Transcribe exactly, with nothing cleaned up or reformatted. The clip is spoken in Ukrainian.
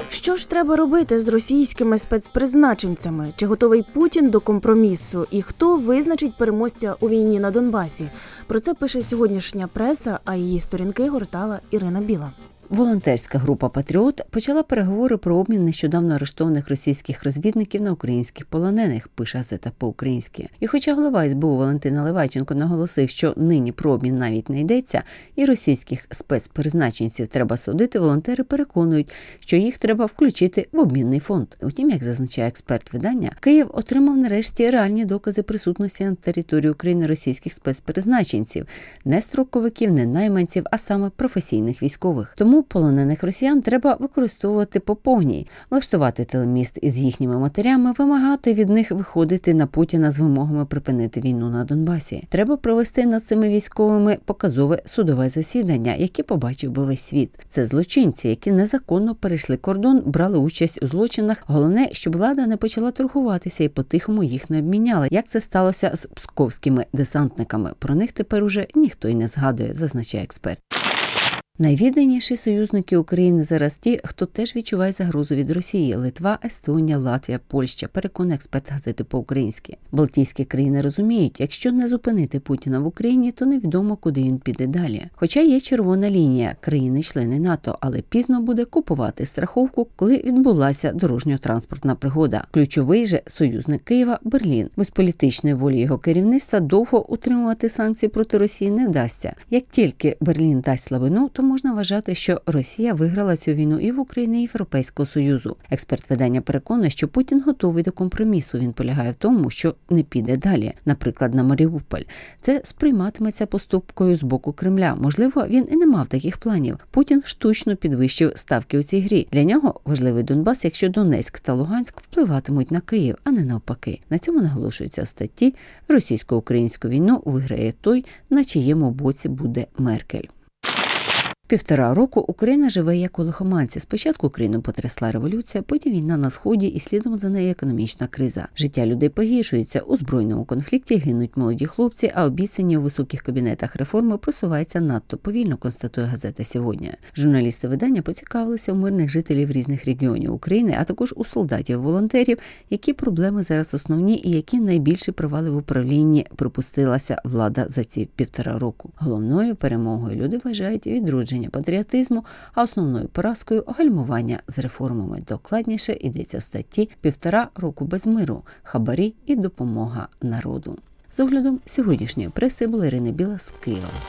Що ж треба робити з російськими спецпризначенцями? Чи готовий Путін до компромісу? І хто визначить переможця у війні на Донбасі? Про це пише сьогоднішня преса, а її сторінки гортала Ірина Біла. Волонтерська група «Патріот» почала переговори про обмін нещодавно арештованих російських розвідників на українських полонених, пише газета по-українськи. І хоча голова ес бе у Валентин Наливайченко наголосив, що нині про обмін навіть не йдеться, і російських спецпризначенців треба судити, волонтери переконують, що їх треба включити в обмінний фонд. Утім, як зазначає експерт видання, Київ отримав нарешті реальні докази присутності на території України російських спецпризначенців, не строковиків, не найманців, а саме професійних військових. Тому полонених росіян треба використовувати по повній, влаштувати телеміст із їхніми матерями, вимагати від них виходити на Путіна з вимогами припинити війну на Донбасі. Треба провести над цими військовими показове судове засідання, яке побачив би весь світ. Це злочинці, які незаконно перейшли кордон, брали участь у злочинах. Головне, щоб влада не почала торгуватися і по-тихому їх не обміняла, як це сталося з псковськими десантниками. Про них тепер уже ніхто й не згадує, зазначає експерт. Найвідданіші союзники України зараз ті, хто теж відчуває загрозу від Росії – Литва, Естонія, Латвія, Польща, переконує експерт газети по-українськи. Балтійські країни розуміють, якщо не зупинити Путіна в Україні, то невідомо, куди він піде далі. Хоча є червона лінія – країни-члени НАТО, але пізно буде купувати страховку, коли відбулася дорожньо-транспортна пригода. Ключовий же союзник Києва – Берлін. Без політичної волі його керівництва довго утримувати санкції проти Росії не вдасться. Як тільки Берлін дасть слабину, то можна вважати, що Росія виграла цю війну і в Україні, і в Європейського Союзу. Експерт видання переконує, що Путін готовий до компромісу. Він полягає в тому, що не піде далі, наприклад, на Маріуполь. Це сприйматиметься поступкою з боку Кремля. Можливо, він і не мав таких планів. Путін штучно підвищив ставки у цій грі. Для нього важливий Донбас, якщо Донецьк та Луганськ впливатимуть на Київ, а не навпаки. На цьому наголошується в статті «Російсько-українську війну виграє той, на чиєму боці буде Меркель». Півтора року Україна живе як у лихоманці. Спочатку Україну потрясла революція, потім війна на Сході і слідом за нею економічна криза. Життя людей погіршується, у збройному конфлікті гинуть молоді хлопці, а обіцяні у високих кабінетах реформи просуваються надто повільно, констатує газета «Сьогодні». Журналісти видання поцікавилися у мирних жителів різних регіонів України, а також у солдатів-волонтерів, які проблеми зараз основні і які найбільші провали в управлінні припустилася влада за ці півтора року. Головною перемогою люди вважають відродження патріотизму, а основною поразкою – гальмування з реформами. Докладніше йдеться в статті «Півтора року без миру. Хабарі і допомога народу». З оглядом сьогоднішньої преси була Ірина Біла з Києва.